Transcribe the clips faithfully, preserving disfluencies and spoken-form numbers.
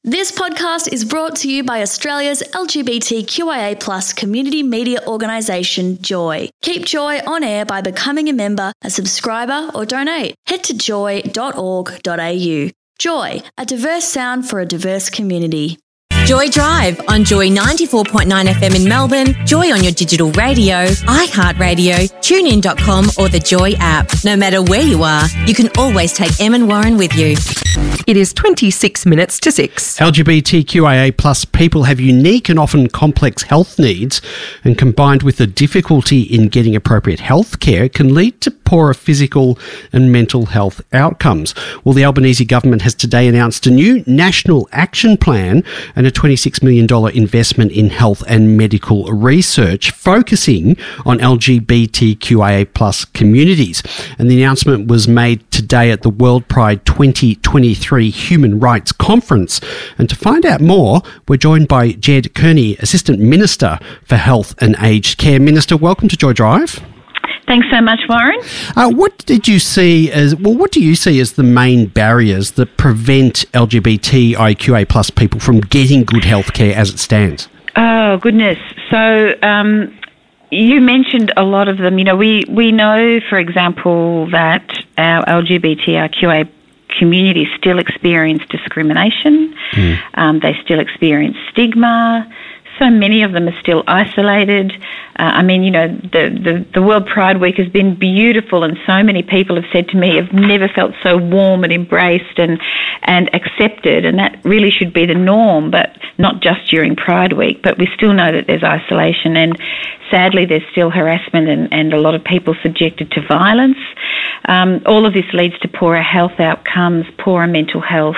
This podcast is brought to you by Australia's L G B T Q I A plus community media organisation, Joy. Keep Joy on air by becoming a member, a subscriber or donate. Head to joy dot org dot a u. Joy, a diverse sound for a diverse community. Joy Drive on Joy ninety-four point nine F M in Melbourne, Joy on your digital radio, iHeartRadio, tune in dot com or the Joy app. No matter where you are, you can always take Em and Warren with you. It is twenty-six minutes to six. L G B T Q I A plus people have unique and often complex health needs, and combined with the difficulty in getting appropriate health care, it can lead to poorer physical and mental health outcomes. Well, the Albanese government has today announced a new national action plan and a twenty-six million dollars investment in health and medical research focusing on L G B T Q I A plus communities. And the announcement was made today at the World Pride twenty twenty-three Human Rights Conference. And to find out more, we're joined by Jed Kearney, Assistant Minister for Health and Aged Care. Minister, welcome to Joy Drive. Thanks so much, Warren. Uh, what did you see as, well, what do you see as the main barriers that prevent L G B T I Q A plus people from getting good health care as it stands? Oh, goodness. So um, you mentioned a lot of them. You know, we, we know, for example, that our L G B T I Q A communities still experience discrimination. Mm. Um, they still experience stigma. So many of them are still isolated. Uh, I mean, you know, the, the, the World Pride Week has been beautiful, and so many people have said to me, I've never felt so warm and embraced and, and accepted, and that really should be the norm, but not just during Pride Week. But we still know that there's isolation, and sadly there's still harassment and, and a lot of people subjected to violence. Um, all of this leads to poorer health outcomes, poorer mental health,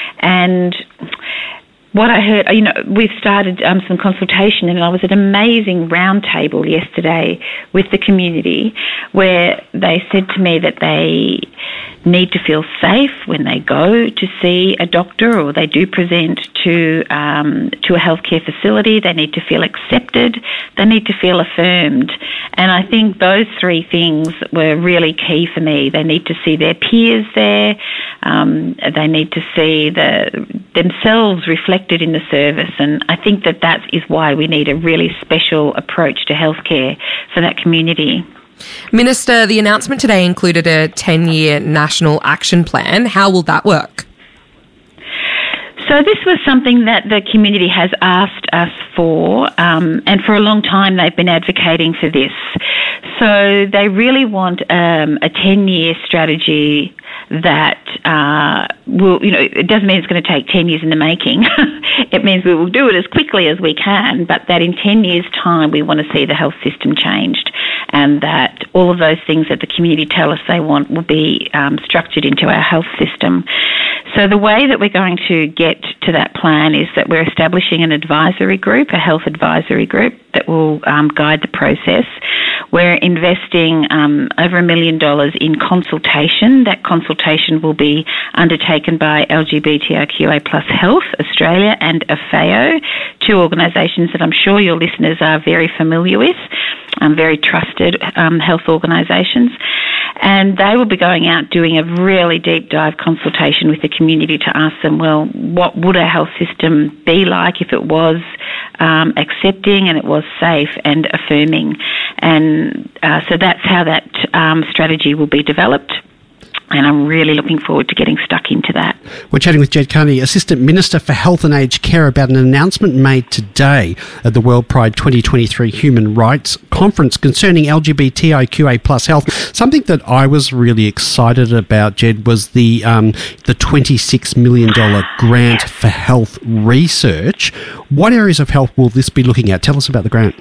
and what I heard, you know, we've started um, some consultation, and I was at an amazing roundtable yesterday with the community where they said to me that they need to feel safe when they go to see a doctor or they do present to um, to a healthcare facility. They need to feel accepted. They need to feel affirmed. And I think those three things were really key for me. They need to see their peers there. Um, they need to see the themselves reflected in the service. And I think that that is why we need a really special approach to healthcare for that community. Minister, the announcement today included a ten-year national action plan. How will that work? So this was something that the community has asked us for, um, and for a long time they've been advocating for this. So they really want um, a ten-year strategy that uh, will, you know, it doesn't mean it's going to take ten years in the making. It means we will do it as quickly as we can, but that in ten years' time we want to see the health system changed, and that all of those things that the community tell us they want will be um, structured into our health system. So the way that we're going to get to that plan is that we're establishing an advisory group, a health advisory group that will um, guide the process. We're investing um, over a million dollars in consultation. That consultation will be undertaken by L G B T I Q A plus Health Australia and A F A O, two organisations that I'm sure your listeners are very familiar with, um, very trusted um, health organisations. And they will be going out doing a really deep dive consultation with the community to ask them, well, what would our health system be like if it was um, accepting and it was safe and affirming? And uh, so that's how that um, strategy will be developed. And I'm really looking forward to getting stuck into that. We're chatting with Jed Kearney, Assistant Minister for Health and Aged Care, about an announcement made today at the World Pride twenty twenty-three Human Rights Conference concerning L G B T I Q A plus health. Something that I was really excited about, Jed, was the um, the twenty-six million dollars grant for health research. What areas of health will this be looking at? Tell us about the grant.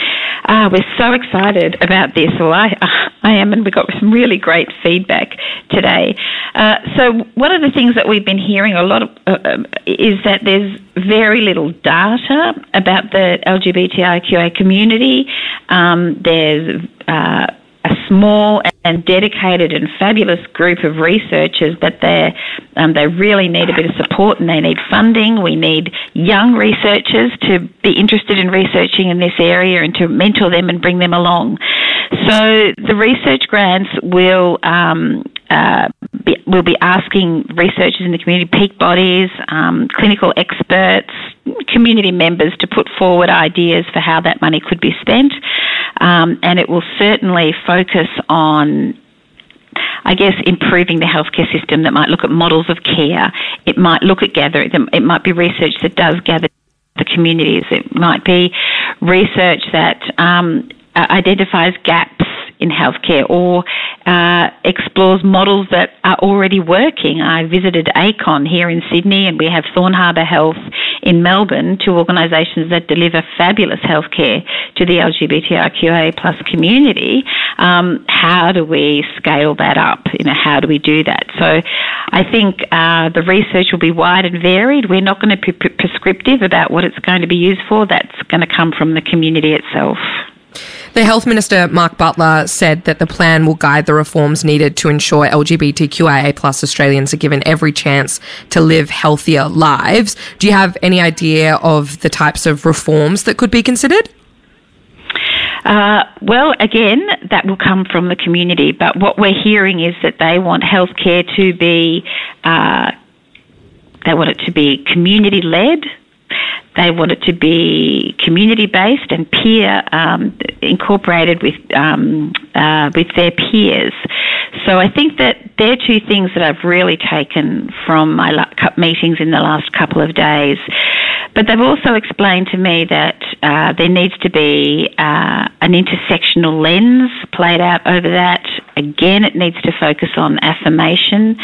Ah, we're so excited about this. Well, I, I am, and we got some really great feedback today. Uh, so one of the things that we've been hearing a lot of uh, is that there's very little data about the L G B T I Q A community. Um, there's uh, a small and dedicated and fabulous group of researchers, but they um, they really need a bit of support and they need funding. We need young researchers to be interested in researching in this area and to mentor them and bring them along. So the research grants will um, uh, be, we'll be asking researchers in the community, peak bodies, um, clinical experts, community members to put forward ideas for how that money could be spent. Um, and it will certainly focus on, I guess, improving the healthcare system. That might look at models of care. It might look at gathering. It might be research that does gather the communities. It might be research that um, identifies gaps in healthcare or uh, explores models that are already working. I visited ACON here in Sydney, and we have Thorn Harbour Health in Melbourne, two organisations that deliver fabulous healthcare to the L G B T I Q A plus community. Um, how do we scale that up? You know, how do we do that? So I think uh, the research will be wide and varied. We're not going to be pre- prescriptive about what it's going to be used for. That's going to come from the community itself. The Health Minister, Mark Butler, said that the plan will guide the reforms needed to ensure L G B T Q I A plus Australians are given every chance to live healthier lives. Do you have any idea of the types of reforms that could be considered? Uh, well, again, that will come from the community, but what we're hearing is that they want healthcare to be, uh, they want it to be community-led. They want it to be community-based and peer um, incorporated with um, uh, with their peers. So I think that they're two things that I've really taken from my meetings in the last couple of days. But they've also explained to me that uh, there needs to be uh, an intersectional lens played out over that. Again, it needs to focus on affirmation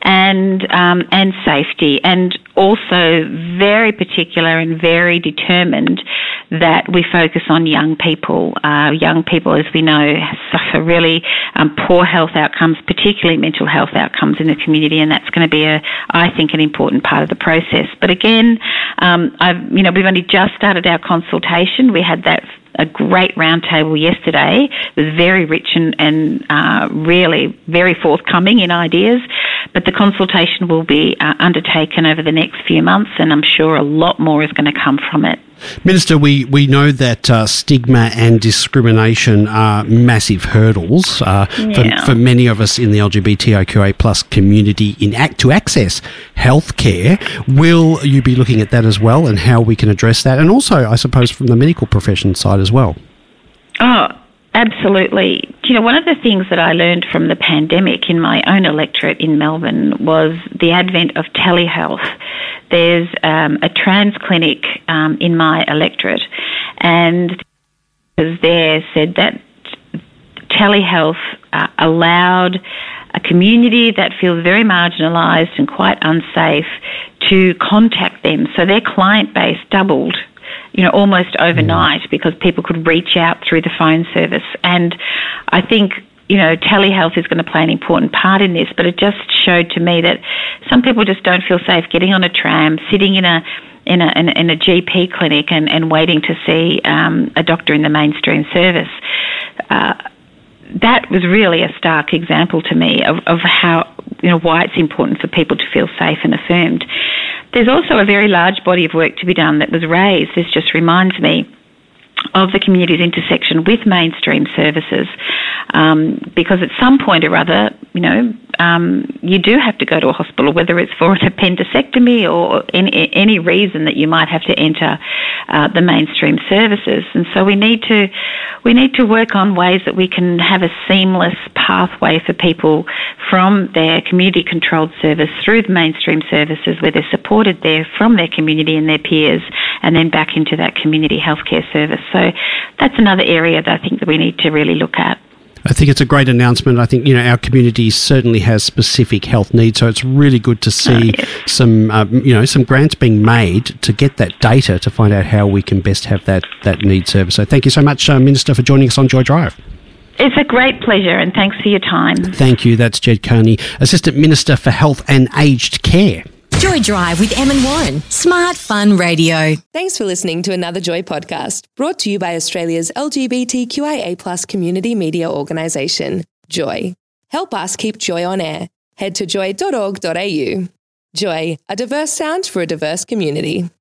and um, and safety, and also very particular and very determined that we focus on young people. Uh, young people, as we know, suffer really um, poor health outcomes, particularly mental health outcomes in the community, and that's going to be, a, I think, an important part of the process. But again, um, I've, you know, we've only just started our consultation. We had that a great roundtable yesterday. It was very rich and, and uh, really very forthcoming in ideas. But the consultation will be uh, undertaken over the next few months, and I'm sure a lot more is going to come from it. Minister, we, we know that uh, stigma and discrimination are massive hurdles uh, yeah. for, for many of us in the L G B T I Q A plus community in act to access healthcare. Will you be looking at that as well, and how we can address that? And also, I suppose, from the medical profession side as well. Oh, absolutely. You know, one of the things that I learned from the pandemic in my own electorate in Melbourne was the advent of telehealth. There's um, a trans clinic um, in my electorate, and was there said that telehealth uh, allowed a community that feels very marginalised and quite unsafe to contact them. So their client base doubled, you know, almost overnight, because people could reach out through the phone service. And I think, you know, telehealth is going to play an important part in this, but it just showed to me that some people just don't feel safe getting on a tram, sitting in a in a, in a, in a G P clinic and, and waiting to see um, a doctor in the mainstream service. Uh, that was really a stark example to me of, of how, you know, why it's important for people to feel safe and affirmed. There's also a very large body of work to be done that was raised. This just reminds me of the community's intersection with mainstream services, um, because at some point or other, you know, um, you do have to go to a hospital, whether it's for an appendectomy or any, any reason that you might have to enter uh, the mainstream services. And so we need to we need to work on ways that we can have a seamless pathway for people from their community-controlled service through the mainstream services, where they're supported there from their community and their peers, and then back into that community healthcare service. So that's another area that I think that we need to really look at. I think it's a great announcement. I think, you know, our community certainly has specific health needs, so it's really good to see oh, yes. some, um, you know, some grants being made to get that data to find out how we can best have that, that need service. So thank you so much, uh, Minister, for joining us on Joy Drive. It's a great pleasure, and thanks for your time. Thank you. That's Jed Kearney, Assistant Minister for Health and Aged Care. Joy Drive with Em and Warren. Smart, fun radio. Thanks for listening to another Joy podcast, brought to you by Australia's L G B T Q I A plus community media organisation, Joy. Help us keep Joy on air. Head to joy dot org dot a u. Joy, a diverse sound for a diverse community.